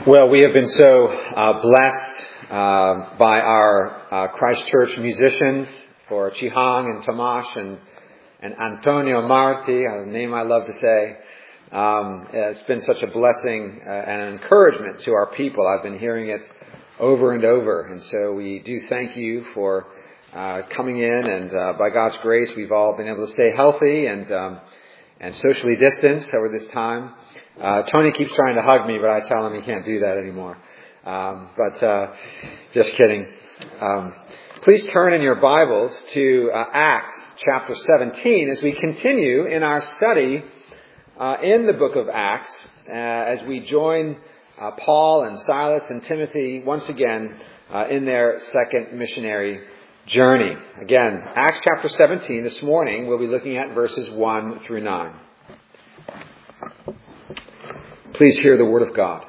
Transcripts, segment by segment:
Well, we have been so blessed by our Christ Church musicians, for Chihang and Tomash and Antonio Marti, a name I love to say. It's been such a blessing and an encouragement to our people. I've been hearing it over and over, and so we do thank you for coming in. And by God's grace, we've all been able to stay healthy and socially distanced over this time. Tony keeps trying to hug me, but I tell him he can't do that anymore. Just kidding. Please turn in your Bibles to Acts chapter 17 as we continue in our study in the book of Acts as we join Paul and Silas and Timothy once again in their second missionary journey. Again, Acts chapter 17 this morning we'll be looking at verses 1 through 9. Please hear the word of God.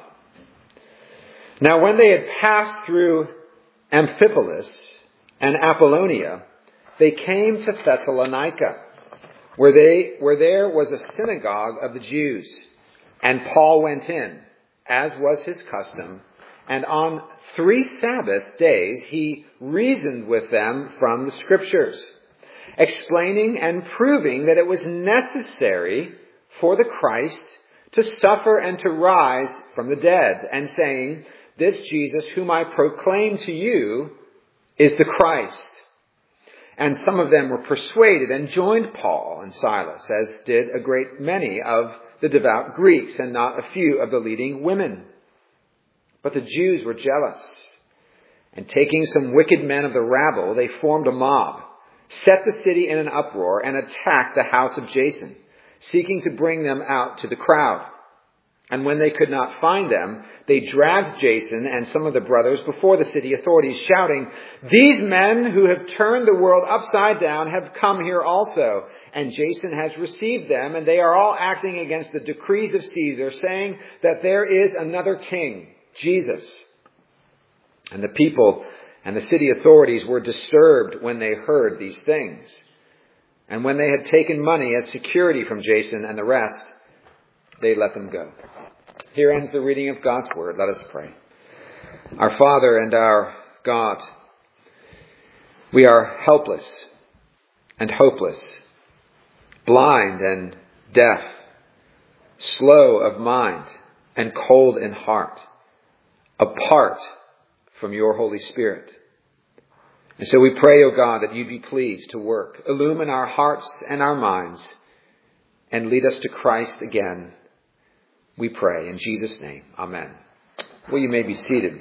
Now when they had passed through Amphipolis and Apollonia, they came to Thessalonica, where there was a synagogue of the Jews. And Paul went in, as was his custom, and on 3 Sabbath days he reasoned with them from the Scriptures, explaining and proving that it was necessary for the Christ to suffer and to rise from the dead, and saying, "This Jesus whom I proclaim to you is the Christ." And some of them were persuaded and joined Paul and Silas, as did a great many of the devout Greeks, and not a few of the leading women. But the Jews were jealous, and taking some wicked men of the rabble, they formed a mob, set the city in an uproar, and attacked the house of Jason, seeking to bring them out to the crowd. And when they could not find them, they dragged Jason and some of the brothers before the city authorities, shouting, "These men who have turned the world upside down have come here also, and Jason has received them, and they are all acting against the decrees of Caesar, saying that there is another king, Jesus." And the people and the city authorities were disturbed when they heard these things. And when they had taken money as security from Jason and the rest, they let them go. Here ends the reading of God's word. Let us pray. Our Father and our God, we are helpless and hopeless, blind and deaf, slow of mind and cold in heart, apart from your Holy Spirit. And so we pray, O God, that you'd be pleased to work, illumine our hearts and our minds, and lead us to Christ again. We pray in Jesus' name. Amen. Well, you may be seated.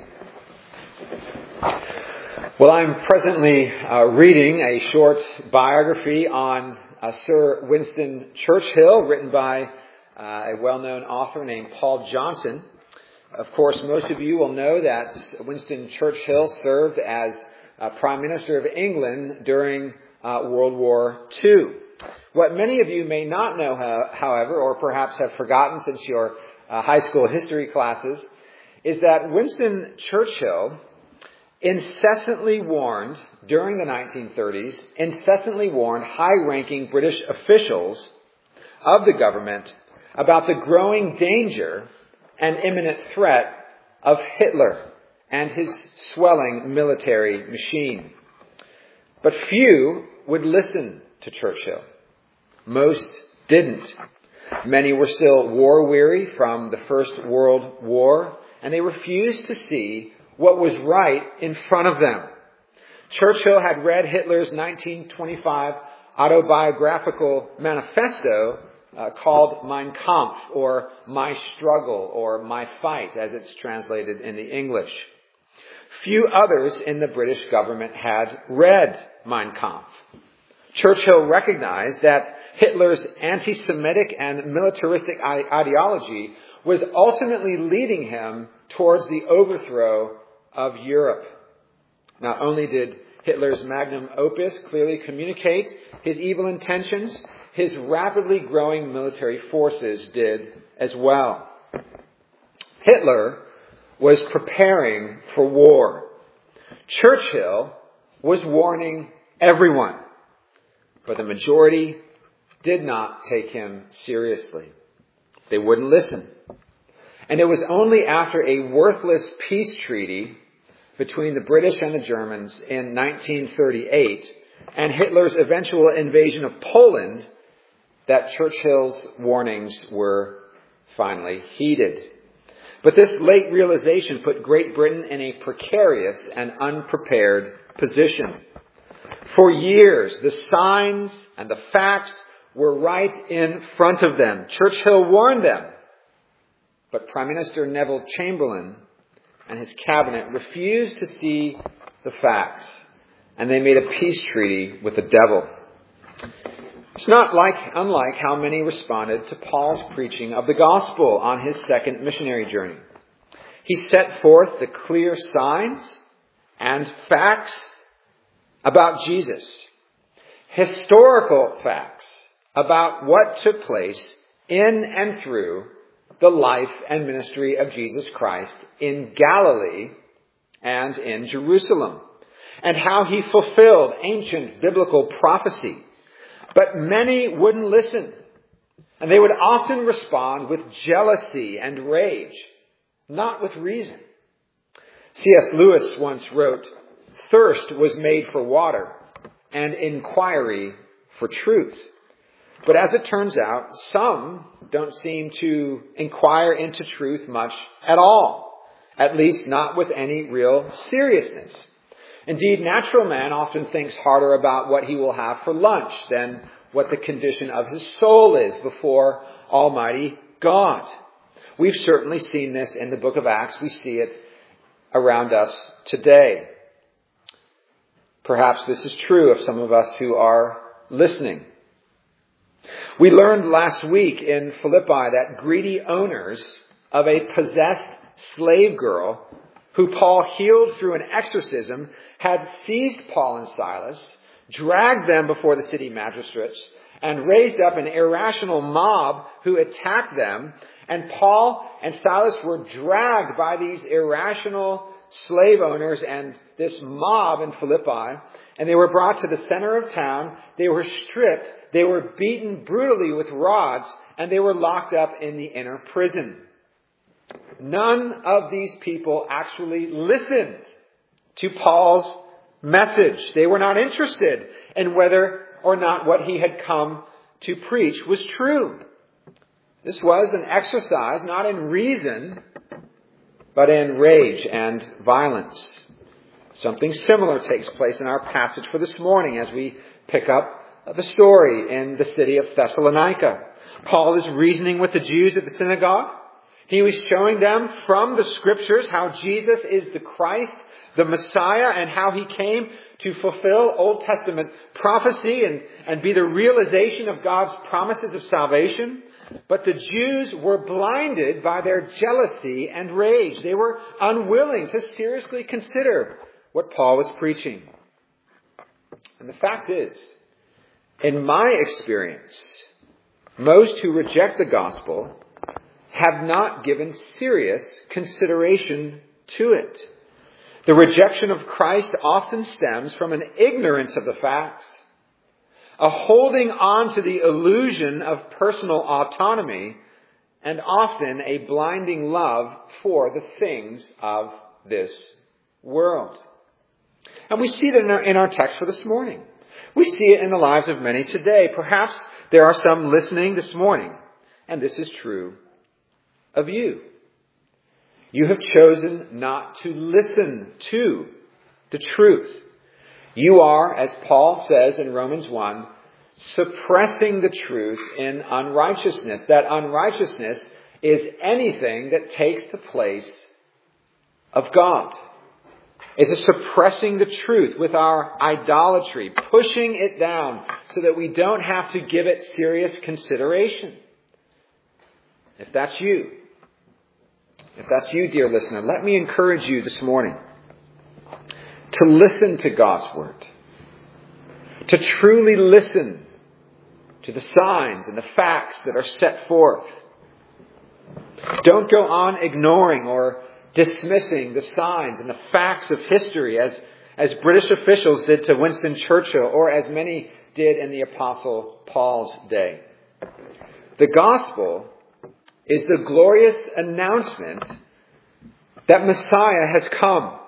Well, I'm presently reading a short biography on Sir Winston Churchill, written by a well-known author named Paul Johnson. Of course, most of you will know that Winston Churchill served as Prime Minister of England during World War II. What many of you may not know, however, or perhaps have forgotten since your high school history classes, is that Winston Churchill incessantly warned, during the 1930s, high-ranking British officials of the government about the growing danger and imminent threat of Hitler and his swelling military machine. But few would listen to Churchill. Most didn't. Many were still war-weary from the First World War, and they refused to see what was right in front of them. Churchill had read Hitler's 1925 autobiographical manifesto called Mein Kampf, or My Struggle, or My Fight, as it's translated in the English. Few others in the British government had read Mein Kampf. Churchill recognized that Hitler's anti-Semitic and militaristic ideology was ultimately leading him towards the overthrow of Europe. Not only did Hitler's magnum opus clearly communicate his evil intentions, his rapidly growing military forces did as well. Hitler was preparing for war. Churchill was warning everyone, but the majority did not take him seriously. They wouldn't listen. And it was only after a worthless peace treaty between the British and the Germans in 1938 and Hitler's eventual invasion of Poland that Churchill's warnings were finally heeded. But this late realization put Great Britain in a precarious and unprepared position. For years, the signs and the facts were right in front of them. Churchill warned them. But Prime Minister Neville Chamberlain and his cabinet refused to see the facts, and they made a peace treaty with the devil. It's not unlike how many responded to Paul's preaching of the gospel on his second missionary journey. He set forth the clear signs and facts about Jesus, historical facts about what took place in and through the life and ministry of Jesus Christ in Galilee and in Jerusalem, and how he fulfilled ancient biblical prophecy. But many wouldn't listen, and they would often respond with jealousy and rage, not with reason. C.S. Lewis once wrote, "Thirst was made for water, and inquiry for truth." But as it turns out, some don't seem to inquire into truth much at all, at least not with any real seriousness. Indeed, natural man often thinks harder about what he will have for lunch than what the condition of his soul is before Almighty God. We've certainly seen this in the book of Acts. We see it around us today. Perhaps this is true of some of us who are listening. We learned last week in Philippi that greedy owners of a possessed slave girl who Paul healed through an exorcism had seized Paul and Silas, dragged them before the city magistrates, and raised up an irrational mob who attacked them. And Paul and Silas were dragged by these irrational slave owners and this mob in Philippi, and they were brought to the center of town. They were stripped. They were beaten brutally with rods, and they were locked up in the inner prison. None of these people actually listened to Paul's message. They were not interested in whether or not what he had come to preach was true. This was an exercise not in reason, but in rage and violence. Something similar takes place in our passage for this morning as we pick up the story in the city of Thessalonica. Paul is reasoning with the Jews at the synagogue. He was showing them from the scriptures how Jesus is the Christ, the Messiah, and how he came to fulfill Old Testament prophecy and be the realization of God's promises of salvation. But the Jews were blinded by their jealousy and rage. They were unwilling to seriously consider what Paul was preaching. And the fact is, in my experience, most who reject the gospel have not given serious consideration to it. The rejection of Christ often stems from an ignorance of the facts, a holding on to the illusion of personal autonomy, and often a blinding love for the things of this world. And we see it in our text for this morning. We see it in the lives of many today. Perhaps there are some listening this morning, and this is true of you. You have chosen not to listen to the truth. You are, as Paul says in Romans 1, suppressing the truth in unrighteousness. That unrighteousness is anything that takes the place of God. It's a suppressing the truth with our idolatry, pushing it down so that we don't have to give it serious consideration. If that's you, dear listener, let me encourage you this morning to listen to God's word, to truly listen to the signs and the facts that are set forth. Don't go on ignoring or dismissing the signs and the facts of history as British officials did to Winston Churchill, or as many did in the Apostle Paul's day. The gospel is the glorious announcement that Messiah has come,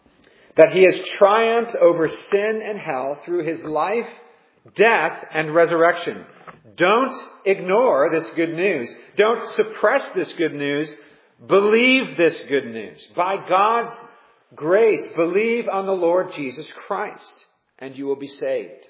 that he has triumphed over sin and hell through his life, death, and resurrection. Don't ignore this good news. Don't suppress this good news. Believe this good news. By God's grace, believe on the Lord Jesus Christ, and you will be saved.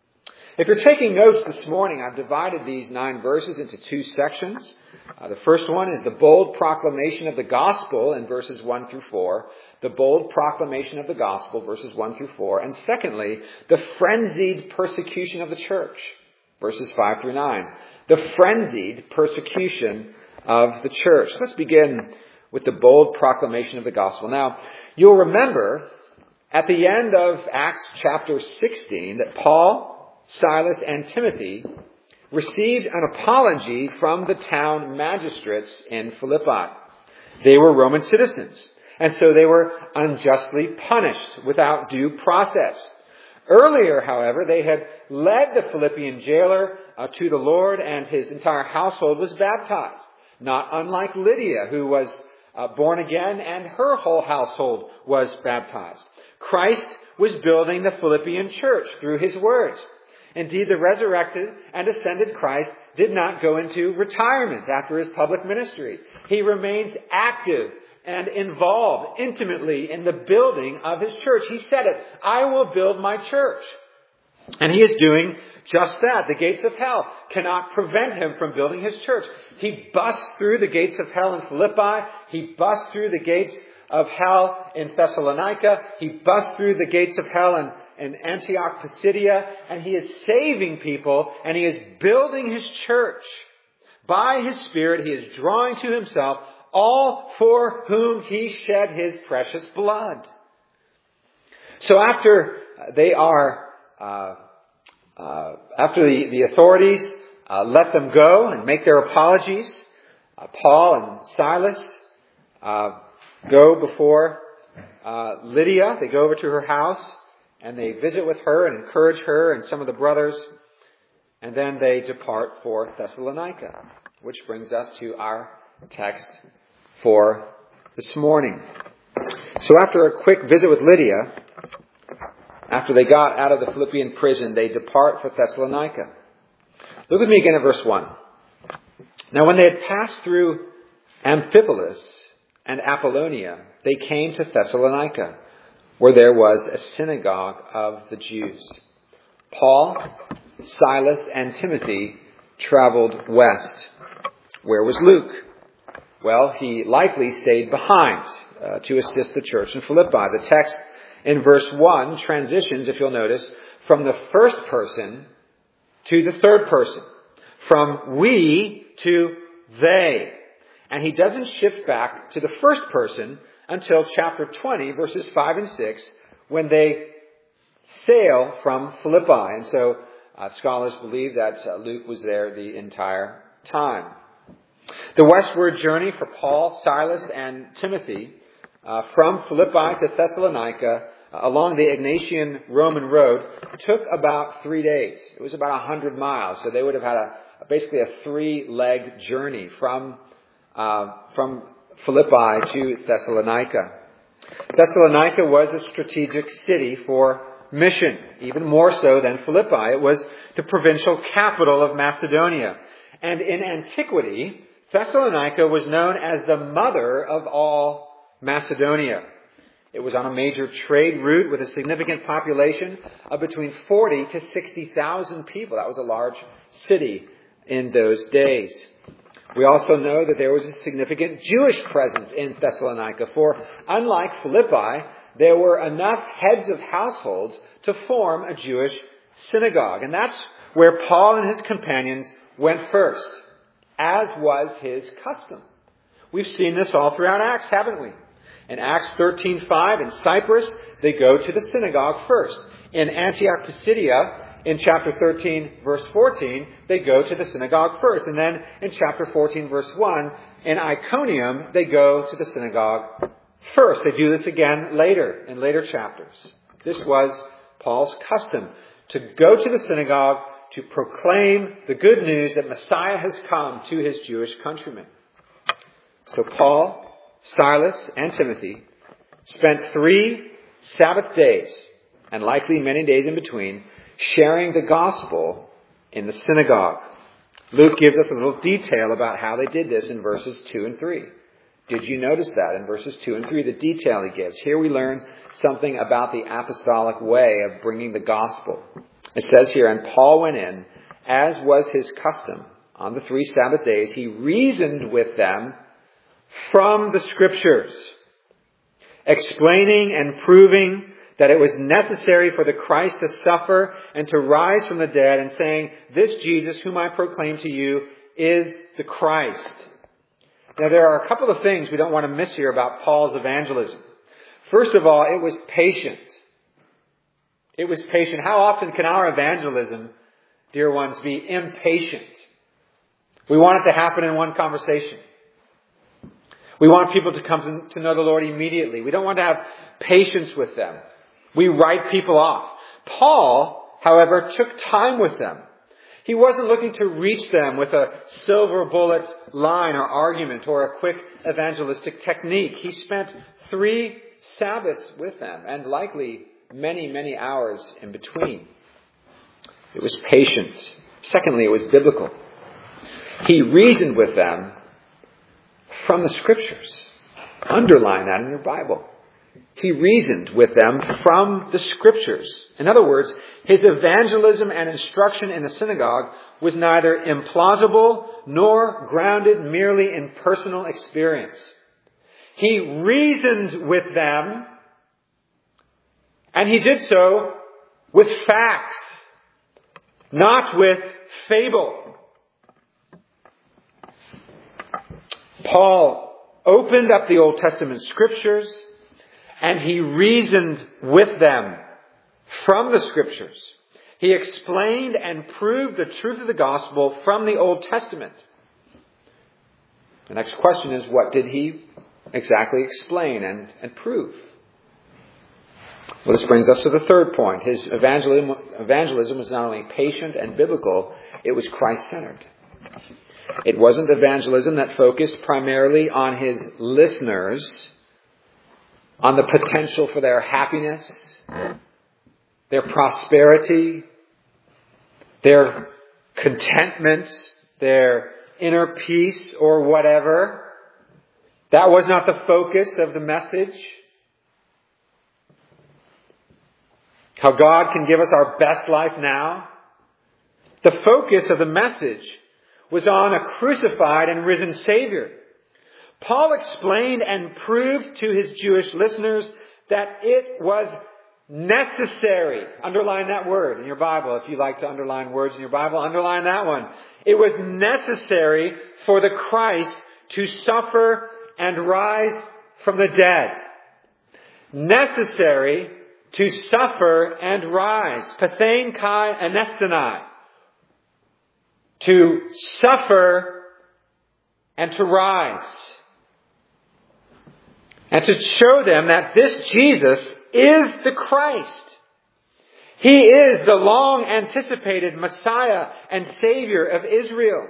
If you're taking notes this morning, I've divided these 9 verses into 2 sections. The first one is the bold proclamation of the gospel in verses 1 through 4. The bold proclamation of the gospel, verses 1 through 4. And secondly, the frenzied persecution of the church, verses 5 through 9. The frenzied persecution of the church. Let's begin with the bold proclamation of the gospel. Now, you'll remember at the end of Acts chapter 16 that Paul, Silas, and Timothy received an apology from the town magistrates in Philippi. They were Roman citizens, and so they were unjustly punished without due process. Earlier, however, they had led the Philippian jailer to the Lord, and his entire household was baptized, not unlike Lydia, who was born again, and her whole household was baptized. Christ was building the Philippian church through his words. Indeed, the resurrected and ascended Christ did not go into retirement after his public ministry. He remains active and involved intimately in the building of his church. He said it, "I will build my church." And he is doing just that. The gates of hell cannot prevent him from building his church. He busts through the gates of hell in Philippi. He busts through the gates of hell in Thessalonica. He busts through the gates of hell in Antioch, Pisidia. And he is saving people, and he is building his church. By his Spirit, he is drawing to himself all for whom he shed his precious blood. So after they are after the authorities let them go and make their apologies, Paul and Silas go before Lydia. They go over to her house and they visit with her and encourage her and some of the brothers. And then they depart for Thessalonica, which brings us to our text for this morning. So after a quick visit with Lydia, after they got out of the Philippian prison, they depart for Thessalonica. Look with me again at verse 1. Now when they had passed through Amphipolis and Apollonia, they came to Thessalonica, where there was a synagogue of the Jews. Paul, Silas, and Timothy traveled west. Where was Luke? Well, he likely stayed behind to assist the church in Philippi. The text in verse 1 transitions, if you'll notice, from the first person to the third person. From we to they. And he doesn't shift back to the first person until chapter 20, verses 5 and 6, when they sail from Philippi. And so scholars believe that Luke was there the entire time. The westward journey for Paul, Silas, and Timothy from Philippi to Thessalonica along the Egnatian Roman road took about 3 days. It was about 100 miles. So they would have had basically a 3-leg journey from Philippi to Thessalonica. Thessalonica was a strategic city for mission, even more so than Philippi. It was the provincial capital of Macedonia. And in antiquity, Thessalonica was known as the mother of all Macedonia. It was on a major trade route with a significant population of between 40 to 60,000 people. That was a large city in those days. We also know that there was a significant Jewish presence in Thessalonica, for unlike Philippi, there were enough heads of households to form a Jewish synagogue. And that's where Paul and his companions went first, as was his custom. We've seen this all throughout Acts, haven't we? In Acts 13:5 in Cyprus, they go to the synagogue first. In Antioch Pisidia, in chapter 13, verse 14, they go to the synagogue first. And then in chapter 14, verse 1, in Iconium, they go to the synagogue first. They do this again later, in later chapters. This was Paul's custom, to go to the synagogue to proclaim the good news that Messiah has come to his Jewish countrymen. So Paul, Silas, and Timothy spent 3 Sabbath days, and likely many days in between, sharing the gospel in the synagogue. Luke gives us a little detail about how they did this in verses 2 and 3. Did you notice that in verses 2 and 3, the detail he gives? Here we learn something about the apostolic way of bringing the gospel. It says here, and Paul went in, as was his custom, on the 3 Sabbath days, he reasoned with them from the Scriptures, explaining and proving that it was necessary for the Christ to suffer and to rise from the dead, and saying, this Jesus whom I proclaim to you is the Christ. Now there are a couple of things we don't want to miss here about Paul's evangelism. First of all, it was patient. It was patient. How often can our evangelism, dear ones, be impatient? We want it to happen in one conversation. We want people to come to know the Lord immediately. We don't want to have patience with them. We write people off. Paul, however, took time with them. He wasn't looking to reach them with a silver bullet line or argument or a quick evangelistic technique. He spent 3 Sabbaths with them, and likely many, many hours in between. It was patient. Secondly, it was biblical. He reasoned with them from the Scriptures. Underline that in your Bible. He reasoned with them from the Scriptures. In other words, his evangelism and instruction in the synagogue was neither implausible nor grounded merely in personal experience. He reasoned with them, and he did so with facts, not with fable. Paul opened up the Old Testament Scriptures, and he reasoned with them from the Scriptures. He explained and proved the truth of the gospel from the Old Testament. The next question is, what did he exactly explain and prove? Well, this brings us to the third point. His evangelism was not only patient and biblical, it was Christ-centered. It wasn't evangelism that focused primarily on his listeners, on the potential for their happiness, their prosperity, their contentment, their inner peace, or whatever. That was not the focus of the message. How God can give us our best life now. The focus of the message was on a crucified and risen Savior. Paul explained and proved to his Jewish listeners that it was necessary. Underline that word in your Bible. If you like to underline words in your Bible, underline that one. It was necessary for the Christ to suffer and rise from the dead. Necessary to suffer and rise. Pathein kai anesthani. To suffer and to rise. And to show them that this Jesus is the Christ. He is the long anticipated Messiah and Savior of Israel.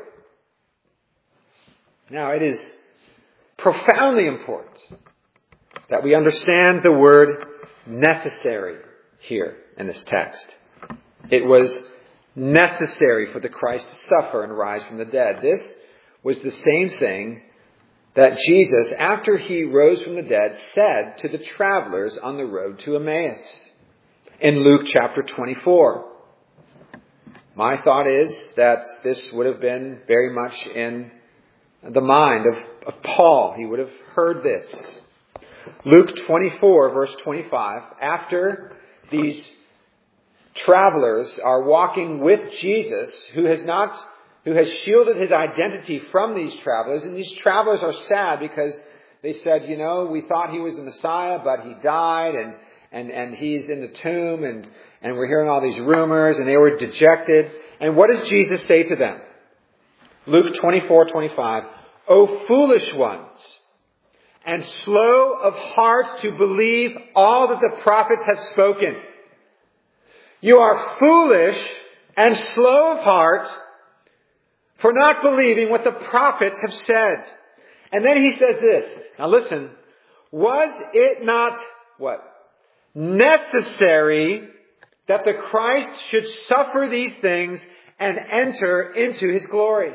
Now, it is profoundly important that we understand the word necessary here in this text. It was necessary for the Christ to suffer and rise from the dead. This was the same thing that Jesus, after he rose from the dead, said to the travelers on the road to Emmaus in Luke chapter 24. My thought is that this would have been very much in the mind of Paul. He would have heard this. Luke 24, verse 25, after these travelers are walking with Jesus, who has shielded his identity from these travelers. And these travelers are sad because they said, we thought he was the Messiah, but he died and he's in the tomb and we're hearing all these rumors, and they were dejected. And what does Jesus say to them? Luke 24:25, O foolish ones, and slow of heart to believe all that the prophets have spoken. You are foolish and slow of heart for not believing what the prophets have said. And then he says this. Now listen. Was it not, what? Necessary that the Christ should suffer these things and enter into his glory?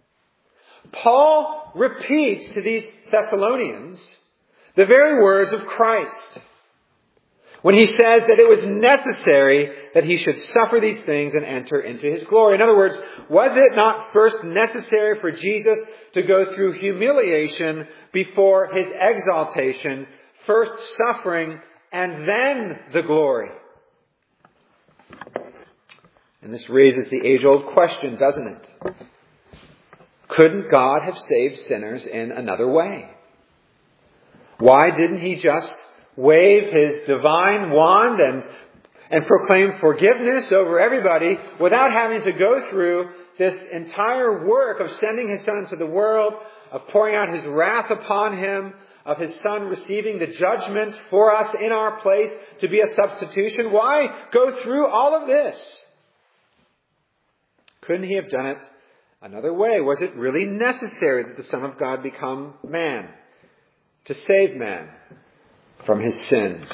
Paul repeats to these Thessalonians the very words of Christ when he says that it was necessary that he should suffer these things and enter into his glory. In other words, was it not first necessary for Jesus to go through humiliation before his exaltation, first suffering and then the glory? And this raises the age-old question, doesn't it? Couldn't God have saved sinners in another way? Why didn't he just wave his divine wand and proclaim forgiveness over everybody without having to go through this entire work of sending his Son into the world, of pouring out his wrath upon him, of his Son receiving the judgment for us in our place to be a substitution? Why go through all of this? Couldn't he have done it another way? Was it really necessary that the Son of God become man to save man from his sins?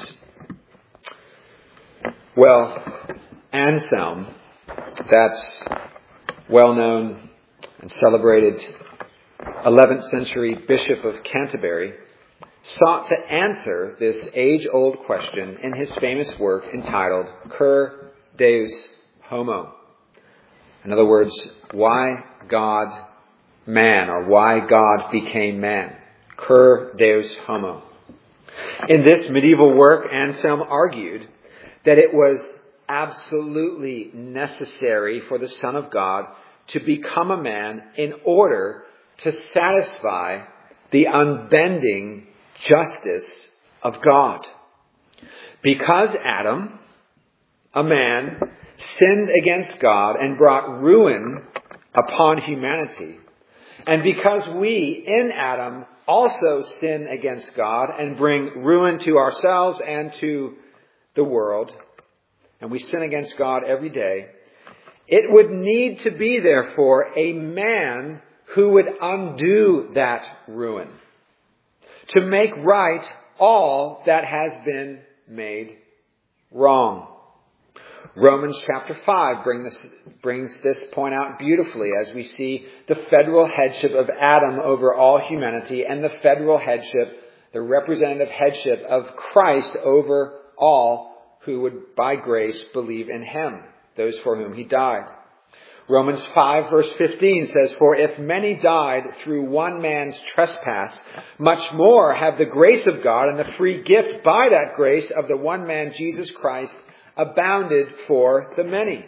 Well, Anselm, that's well-known and celebrated 11th century Bishop of Canterbury, sought to answer this age-old question in his famous work entitled Cur Deus Homo. In other words, why God man, or why God became man. Cur Deus Homo. In this medieval work, Anselm argued that it was absolutely necessary for the Son of God to become a man in order to satisfy the unbending justice of God. Because Adam, a man, sinned against God and brought ruin upon humanity, and because we, in Adam, also sin against God and bring ruin to ourselves and to the world, and we sin against God every day, it would need to be, therefore, a man who would undo that ruin, to make right all that has been made wrong. Romans chapter 5 brings this point out beautifully as we see the federal headship of Adam over all humanity and the federal headship, the representative headship of Christ over all who would by grace believe in him, those for whom he died. Romans 5 verse 15 says, "For if many died through one man's trespass, much more have the grace of God and the free gift by that grace of the one man Jesus Christ abounded for the many."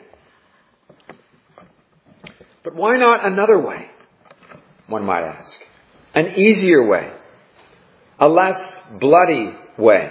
But why not another way, one might ask? An easier way, a less bloody way.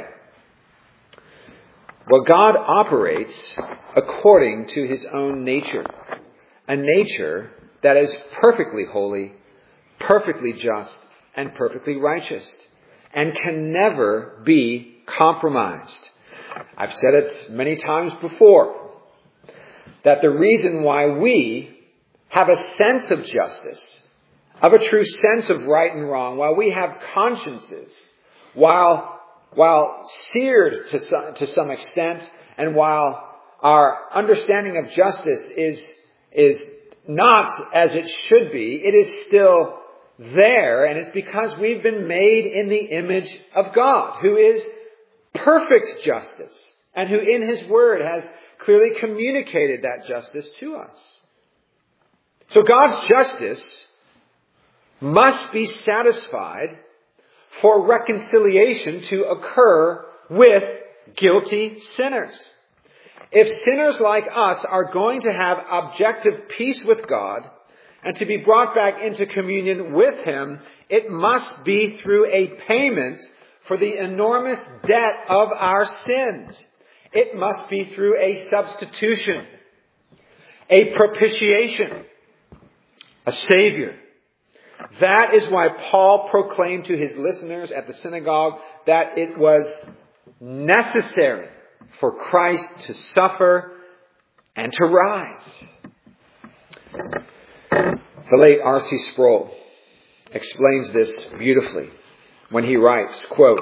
Well, God operates according to his own nature, a nature that is perfectly holy, perfectly just, and perfectly righteous, and can never be compromised. I've said it many times before, that the reason why we have a sense of justice, of a true sense of right and wrong, while we have consciences, while seared to some extent, and while our understanding of justice is not as it should be, it is still there, and it's because we've been made in the image of God, who is perfect justice, and who in his word has clearly communicated that justice to us. So God's justice must be satisfied for reconciliation to occur with guilty sinners. If sinners like us are going to have objective peace with God and to be brought back into communion with him, it must be through a payment for the enormous debt of our sins. It must be through a substitution, a propitiation, a Savior. That is why Paul proclaimed to his listeners at the synagogue that it was necessary for Christ to suffer and to rise. The late R.C. Sproul, explains this beautifully when he writes, quote,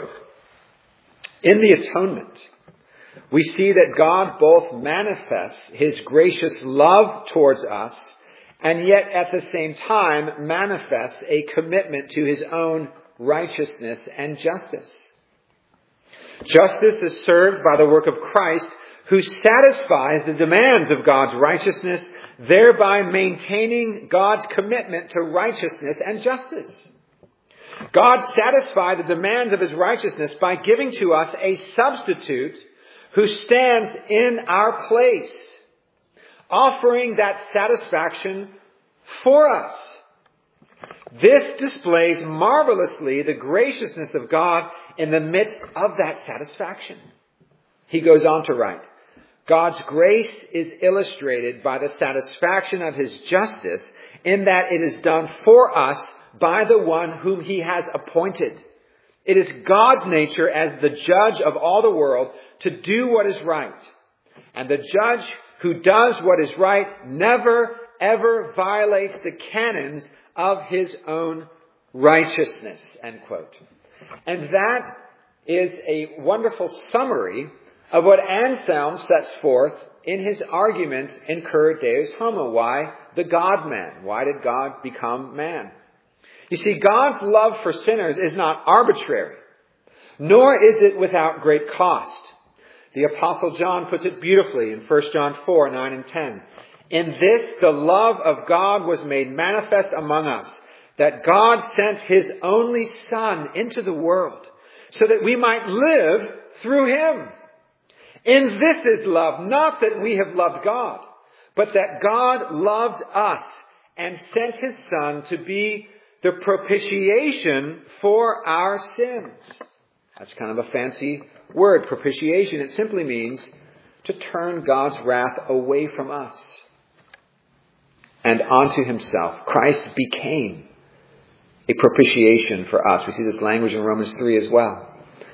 "In the atonement, we see that God both manifests his gracious love towards us and yet at the same time manifests a commitment to his own righteousness and justice. Justice is served by the work of Christ, who satisfies the demands of God's righteousness, thereby maintaining God's commitment to righteousness and justice. God satisfied the demands of his righteousness by giving to us a substitute who stands in our place, offering that satisfaction for us. This displays marvelously the graciousness of God in the midst of that satisfaction." He goes on to write, "God's grace is illustrated by the satisfaction of his justice in that it is done for us by the one whom he has appointed. It is God's nature as the judge of all the world to do what is right. And the judge who does what is right never, ever violates the canons of his own righteousness." End quote. And that is a wonderful summary of what Anselm sets forth in his argument in Cur Deus Homo. Why the God-man? Why did God become man? You see, God's love for sinners is not arbitrary, nor is it without great cost. The Apostle John puts it beautifully in 1 John 4, 9 and 10. "In this the love of God was made manifest among us, that God sent his only Son into the world, so that we might live through him. In this is love, not that we have loved God, but that God loved us and sent his Son to be the propitiation for our sins." That's kind of a fancy word, propitiation. It simply means to turn God's wrath away from us and onto himself. Christ became a propitiation for us. We see this language in Romans 3 as well.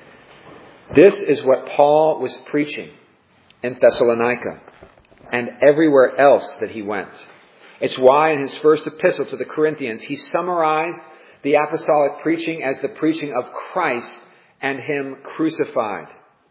This is what Paul was preaching in Thessalonica and everywhere else that he went. It's why in his first epistle to the Corinthians, he summarized the apostolic preaching as the preaching of Christ and him crucified.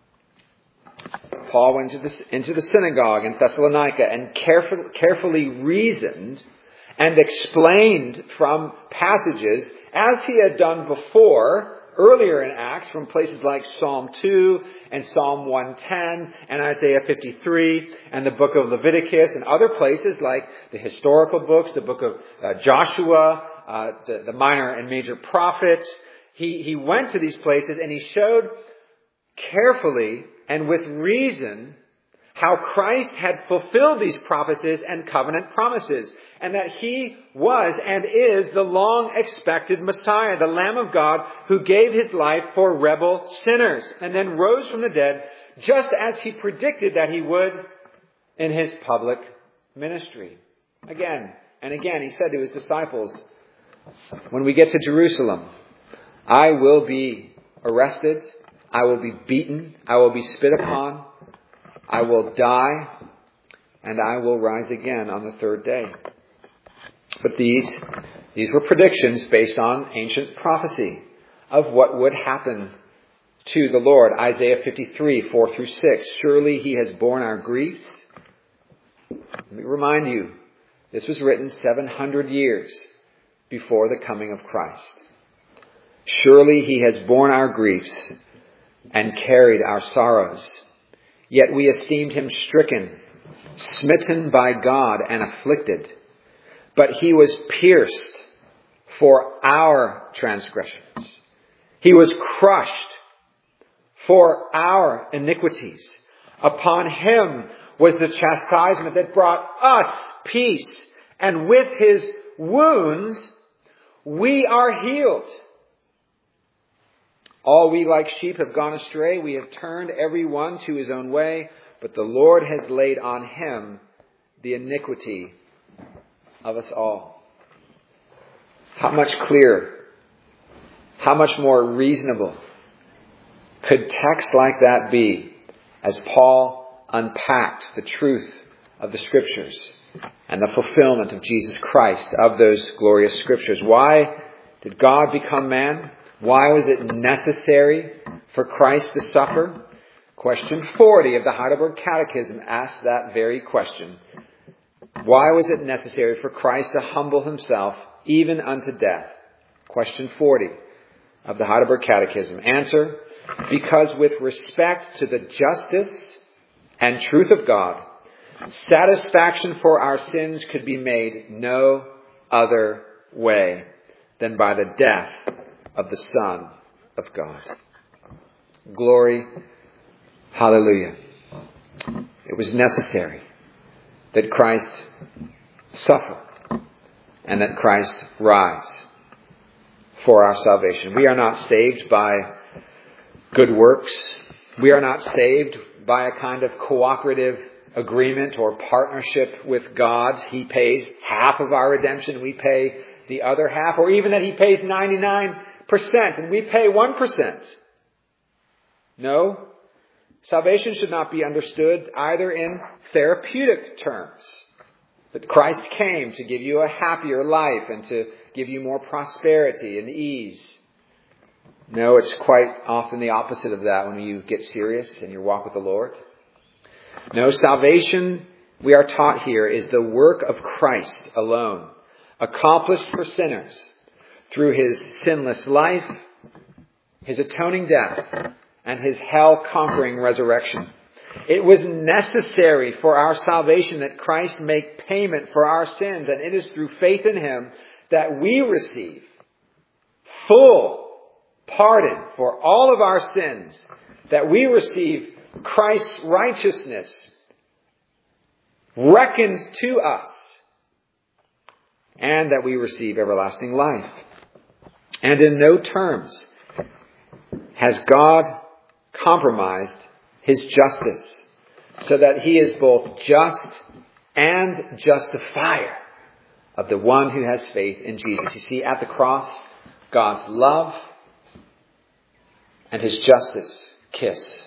Paul went into the synagogue in Thessalonica and carefully reasoned and explained from passages, as he had done before, earlier in Acts, from places like Psalm 2 and Psalm 110 and Isaiah 53 and the book of Leviticus and other places like the historical books, the book of Joshua, the minor and major prophets. He went to these places and he showed carefully and with reason how Christ had fulfilled these prophecies and covenant promises, and that he was and is the long-expected Messiah, the Lamb of God who gave his life for rebel sinners and then rose from the dead, just as he predicted that he would in his public ministry. Again and again, he said to his disciples, "When we get to Jerusalem, I will be arrested, I will be beaten, I will be spit upon, I will die, and I will rise again on the third day." But these were predictions based on ancient prophecy of what would happen to the Lord. Isaiah 53, 4 through 6. "Surely he has borne our griefs." Let me remind you, this was written 700 years before the coming of Christ. "Surely he has borne our griefs and carried our sorrows. Yet we esteemed him stricken, smitten by God, and afflicted. But he was pierced for our transgressions. He was crushed for our iniquities. Upon him was the chastisement that brought us peace, and with his wounds we are healed. All we like sheep have gone astray. We have turned every one to his own way. But the Lord has laid on him the iniquity of us all." How much clearer, how much more reasonable could text like that be as Paul unpacked the truth of the Scriptures and the fulfillment of Jesus Christ of those glorious Scriptures? Why Did God become man? Why was it necessary for Christ to suffer? Question 40 of the Heidelberg Catechism asks that very question. Why was it necessary for Christ to humble himself even unto death? Question 40 of the Heidelberg Catechism. Answer, because with respect to the justice and truth of God, satisfaction for our sins could be made no other way than by the death of the Son of God. Glory, hallelujah. It was necessary that Christ suffer and that Christ rise for our salvation. We are not saved by good works. We are not saved by a kind of cooperative agreement or partnership with God. He pays half of our redemption. We pay the other half. Or even that He pays 99% and we pay 1%. No. Salvation should not be understood either in therapeutic terms. That Christ came to give you a happier life and to give you more prosperity and ease. No, it's quite often the opposite of that when you get serious in your walk with the Lord. No, salvation, we are taught here, is the work of Christ alone, accomplished for sinners through His sinless life, His atoning death, and His hell-conquering resurrection. It was necessary for our salvation that Christ make payment for our sins, and it is through faith in Him that we receive full pardon for all of our sins, that we receive Christ's righteousness reckoned to us, and that we receive everlasting life. And in no terms has God compromised His justice, so that He is both just and justifier of the one who has faith in Jesus. You see, at the cross, God's love and His justice kiss.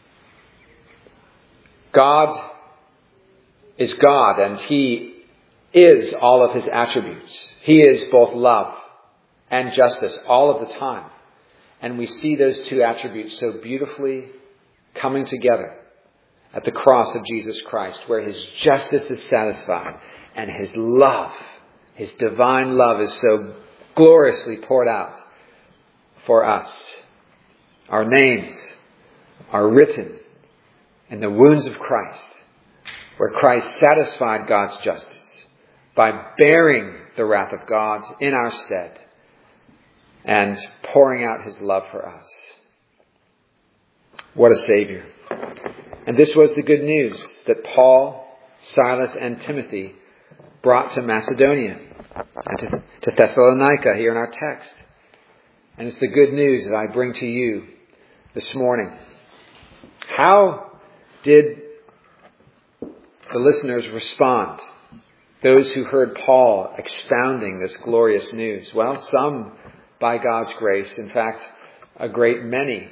God is God, and He is all of His attributes. He is both love and justice all of the time. And we see those two attributes so beautifully coming together at the cross of Jesus Christ, where His justice is satisfied and His love, His divine love, is so gloriously poured out for us. Our names are written in the wounds of Christ, where Christ satisfied God's justice by bearing the wrath of God in our stead and pouring out His love for us. What a Savior. And this was the good news that Paul, Silas, and Timothy brought to Macedonia and to Thessalonica here in our text. And it's the good news that I bring to you this morning. How did the listeners respond? Those who heard Paul expounding this glorious news. Well, some, by God's grace, in fact, a great many,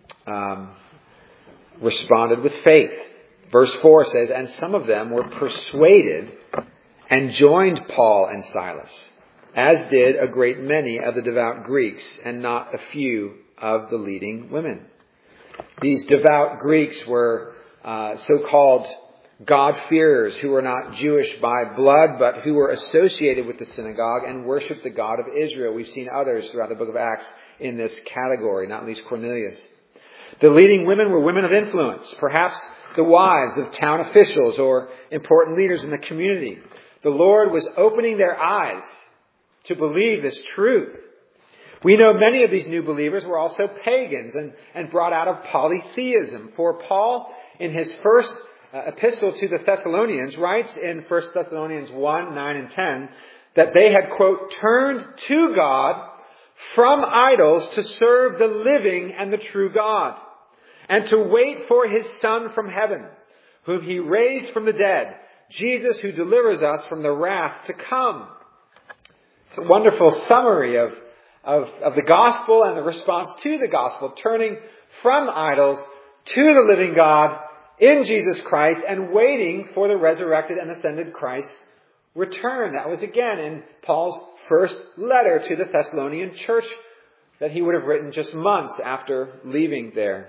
responded with faith. Verse 4 says, and some of them were persuaded and joined Paul and Silas, as did a great many of the devout Greeks, and not a few of the leading women. These devout Greeks were so-called God-fearers who were not Jewish by blood, but who were associated with the synagogue and worshiped the God of Israel. We've seen others throughout the book of Acts in this category, not least Cornelius. The leading women were women of influence, perhaps the wives of town officials or important leaders in the community. The Lord was opening their eyes to believe this truth. We know many of these new believers were also pagans and brought out of polytheism. For Paul, in his first epistle to the Thessalonians, writes in 1 Thessalonians 1, 9 and 10, that they had, quote, turned to God from idols to serve the living and the true God, and to wait for His Son from heaven, whom He raised from the dead, Jesus, who delivers us from the wrath to come. It's a wonderful summary of the gospel and the response to the gospel, turning from idols to the living God in Jesus Christ and waiting for the resurrected and ascended Christ's return. That was again in Paul's first letter to the Thessalonian church that he would have written just months after leaving there.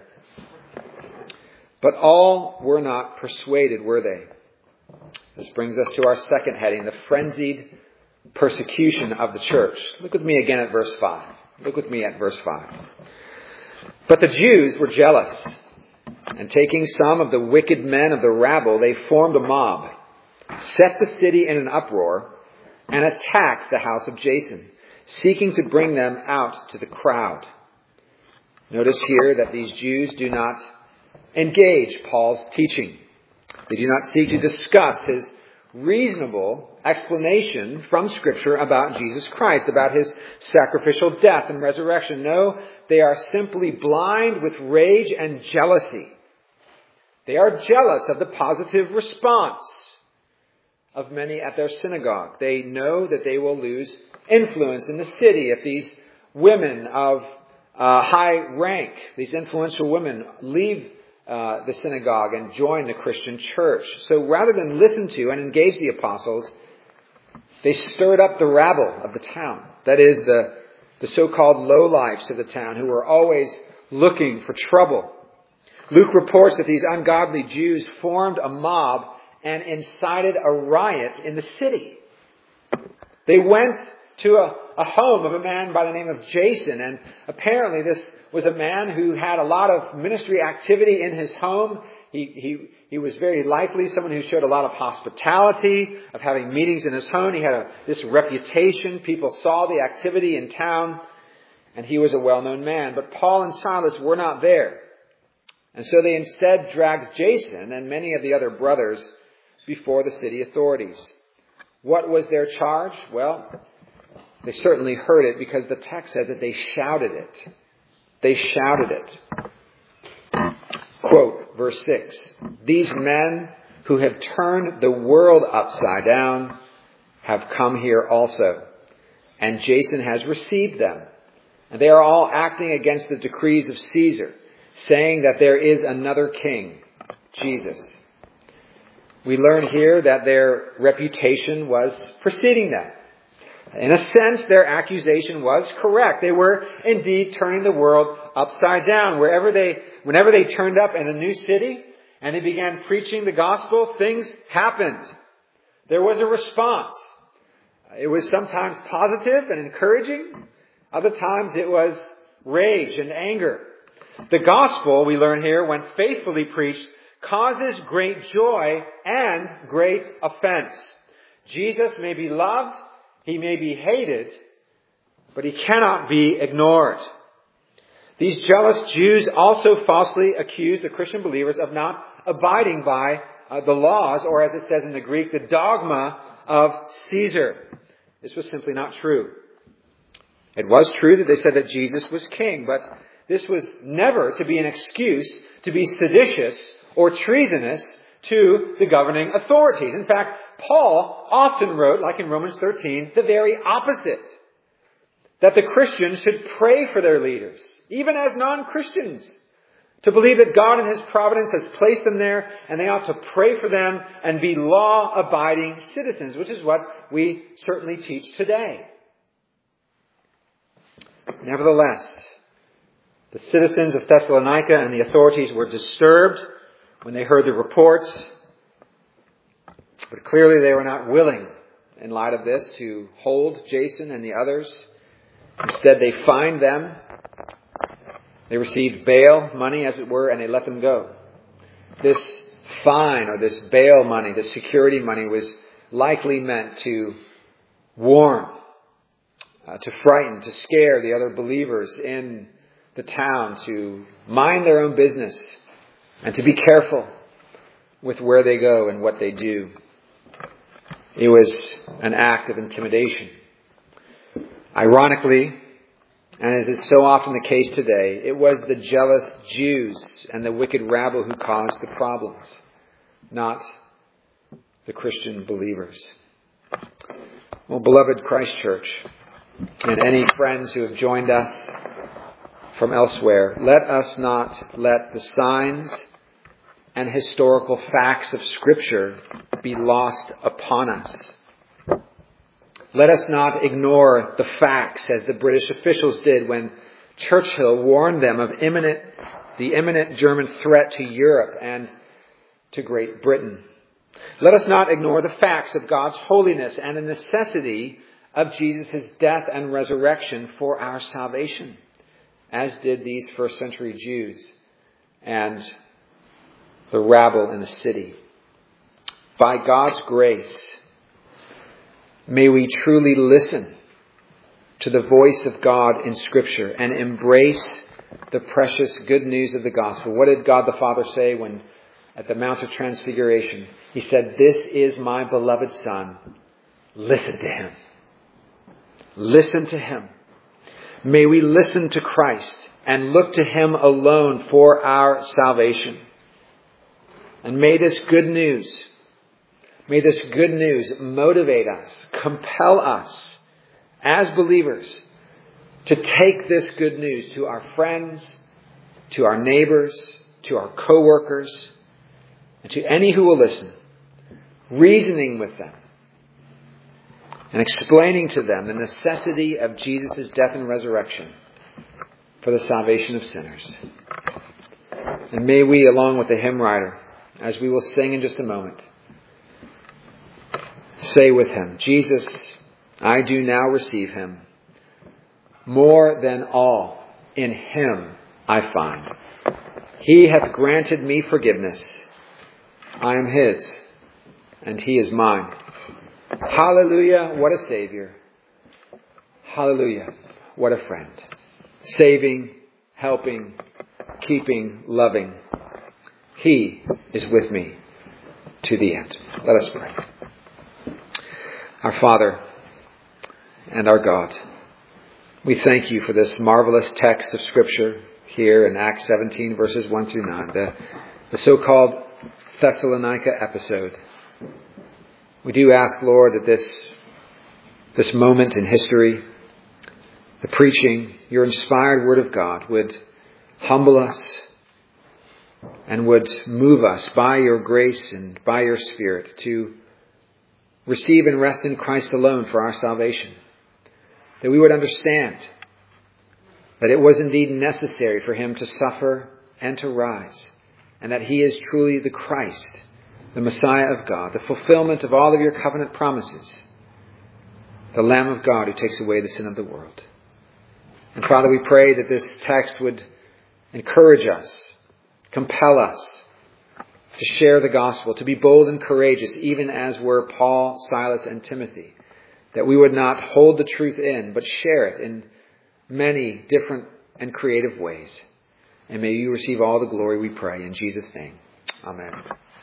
But all were not persuaded, were they? This brings us to our second heading, the frenzied persecution of the church. Look with me again at verse 5. Look with me at verse 5. But the Jews were jealous, and taking some of the wicked men of the rabble, they formed a mob, set the city in an uproar, and attacked the house of Jason, seeking to bring them out to the crowd. Notice here that these Jews do not engage Paul's teaching. They do not seek to discuss his reasonable explanation from Scripture about Jesus Christ, about his sacrificial death and resurrection. No, they are simply blind with rage and jealousy. They are jealous of the positive response of many at their synagogue. They know that they will lose influence in the city if these women of high rank, these influential women, leave the synagogue and join the Christian church. So rather than listen to and engage the apostles, they stirred up the rabble of the town. That is, the so-called lowlifes of the town who were always looking for trouble. Luke reports that these ungodly Jews formed a mob and incited a riot in the city. They went to a home of a man by the name of Jason, and apparently this was a man who had a lot of ministry activity in his home. He was very likely someone who showed a lot of hospitality, of having meetings in his home. He had this reputation. People saw the activity in town, and he was a well-known man. But Paul and Silas were not there. And so they instead dragged Jason and many of the other brothers before the city authorities. What was their charge? Well, they certainly heard it because the text says that they shouted it. They shouted it. Quote, verse 6, "These men who have turned the world upside down have come here also, and Jason has received them. And they are all acting against the decrees of Caesar, saying that there is another king, Jesus." We learn here that their reputation was preceding them. In a sense, their accusation was correct. They were indeed turning the world upside down. Whenever they turned up in a new city and they began preaching the gospel, things happened. There was a response. It was sometimes positive and encouraging. Other times it was rage and anger. The gospel, we learn here, when faithfully preached, causes great joy and great offense. Jesus may be loved, he may be hated, but he cannot be ignored. These jealous Jews also falsely accused the Christian believers of not abiding by the laws, or as it says in the Greek, the dogma of Caesar. This was simply not true. It was true that they said that Jesus was king, but this was never to be an excuse to be seditious or treasonous to the governing authorities. In fact, Paul often wrote, like in Romans 13, the very opposite. That the Christians should pray for their leaders, even as non-Christians, to believe that God in His providence has placed them there, and they ought to pray for them and be law-abiding citizens, which is what we certainly teach today. Nevertheless, the citizens of Thessalonica and the authorities were disturbed when they heard the reports, but clearly they were not willing, in light of this, to hold Jason and the others. Instead, they fined them. They received bail money, as it were, and they let them go. This fine, or this bail money, this security money, was likely meant to warn, to frighten, to scare the other believers in the town to mind their own business and to be careful with where they go and what they do. It was an act of intimidation. Ironically, and as is so often the case today, it was the jealous Jews and the wicked rabble who caused the problems, not the Christian believers. Well, beloved Christ Church, and any friends who have joined us from elsewhere, let us not let the signs and historical facts of Scripture be lost upon us. Let us not ignore the facts as the British officials did when Churchill warned them of the imminent German threat to Europe and to Great Britain. Let us not ignore the facts of God's holiness and the necessity of Jesus' death and resurrection for our salvation, as did these first century Jews and the rabble in the city. By God's grace, may we truly listen to the voice of God in Scripture and embrace the precious good news of the gospel. What did God the Father say when at the Mount of Transfiguration? He said, "This is my beloved Son. Listen to him." Listen to him. May we listen to Christ and look to him alone for our salvation. And may this good news motivate us, compel us as believers to take this good news to our friends, to our neighbors, to our co-workers, and to any who will listen, reasoning with them and explaining to them the necessity of Jesus' death and resurrection for the salvation of sinners. And may we, along with the hymn writer, as we will sing in just a moment, say with him, "Jesus, I do now receive him. More than all, in him I find. He hath granted me forgiveness. I am his, and he is mine. Hallelujah, what a Savior. Hallelujah, what a friend. Saving, helping, keeping, loving. He is with me to the end." Let us pray. Our Father and our God, we thank you for this marvelous text of Scripture here in Acts 17, verses 1 through 9, the so-called Thessalonica episode. We do ask, Lord, that this moment in history, the preaching, your inspired Word of God, would humble us and would move us by your grace and by your Spirit to receive and rest in Christ alone for our salvation. That we would understand that it was indeed necessary for him to suffer and to rise, and that he is truly the Christ, the Messiah of God, the fulfillment of all of your covenant promises, the Lamb of God who takes away the sin of the world. And Father, we pray that this text would encourage us, compel us to share the gospel, to be bold and courageous, even as were Paul, Silas, and Timothy, that we would not hold the truth in, but share it in many different and creative ways. And may you receive all the glory, we pray, in Jesus' name. Amen.